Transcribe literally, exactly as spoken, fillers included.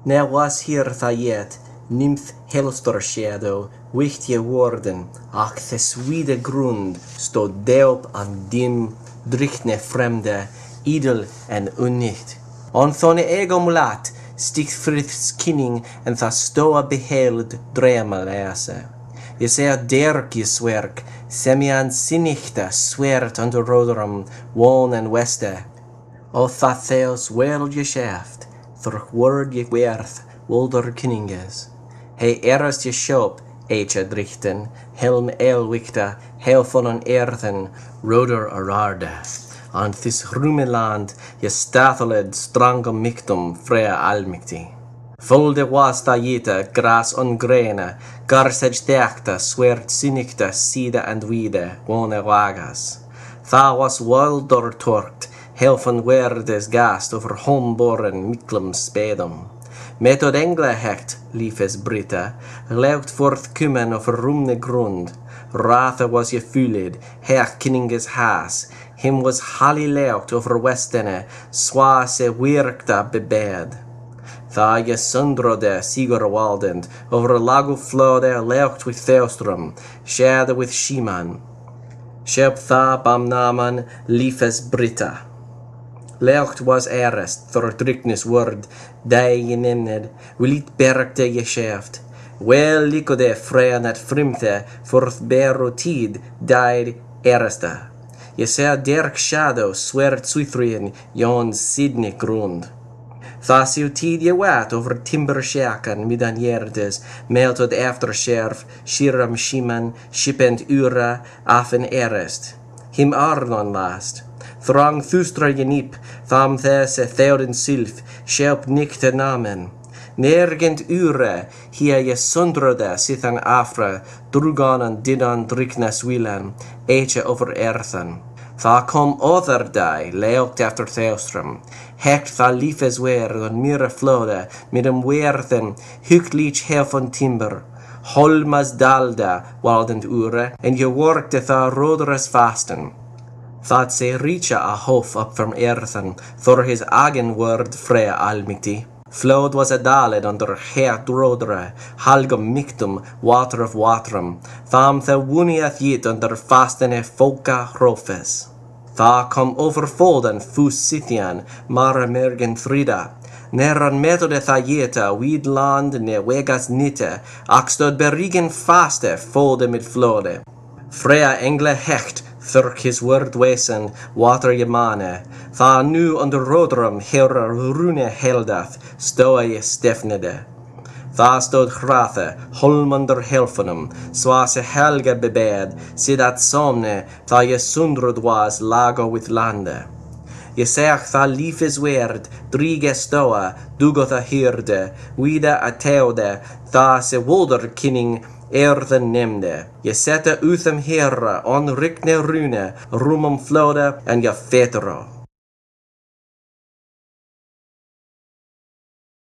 Ne was hier tha yet, nymph helstorshadow, wicht je woorden, ach the swede grund stod deop an dim, drichtne fremde, idel en unnicht. On thone ego mulat, sticht friths kinning en tha stoa beheld drema läse. Je ser derk je swerk, semian sinichte swert under roderum, won en weste. O tha theos wel je shaft, thurch word je werth, wolder kinninges. He erast je shop, eche drichten, helm elwikta, heel von an earthen, roder ararde. An this rumeland je statheled strangum mictum frea almicti. Volde was da jita gras ongrene, garsej deachta swert sinicta sida and wide, wone wagas. Tha was waldor torkt, heel van werdes gast over homboren miklum spedum. Metod engle hecht, liefes Brita, leucht forth kumen over rumne grund. Ratha was je fulid, hecht kinninges haas, him was halli leucht over westene, swa se wirkta bebed. Tha je sundrode Sigurd waldend, over lagu flode leucht with Theostrum, shade with Shiman. Shep tha bamnaman, liefes Brita. Leucht was erest, thor driknis word, dei je nemned, wilit bergte je shaft. Wel likode freya net frimte, forth beru tid, died eresta. Je ser derk shadow swert suithrien, jon sidnik grund. Thas you tid je wat over timber shakan midan yerdes, meltod aftersherf, shiram shiman, shipent ura, afen erest. Him arnon last. Throng thustra je nip, tham thes e theoden sylf, shelp nikte namen. Nergent ure, hia je sundrode sithan afra, druganan didan driknas wilan, eche over earthen. Tha kom other dai, leukt after Theostrum. Hecht tha liefes weer on mira flode, midem weerthen, hukt lich helfon timber. Holmas dalda, waldend ure, en je workte tha roderes fasten. Thought se richa a hof up from earthen, thor his agen word freya almicti. Flowed was a daled under heat rodre, halgum mictum, water of watrum. Tham the wuniath yit under fastene foca hrofes. Tha kom overfold and fus sithian, mara mergen thrida. Neran metode tha yeta, weed land ne wegas nite, axtod berigen faste, folde mid flode. Freya engle hecht, thurk his word wesen, water yemane. Tha nu under rodrum hera rune heldath, stoa je stefnede. Tha stod hrathe, holm under helfunum, swa se helga bebed, sidat somne, tha je sundrud was lago with lande. Je seach tha liefes werd, drige stoa, dugo tha hirde, vida a teode, tha se wolder kinning, earthen nemde. Je sette uthem hera on rikne rune, rumum flode, en je fetero.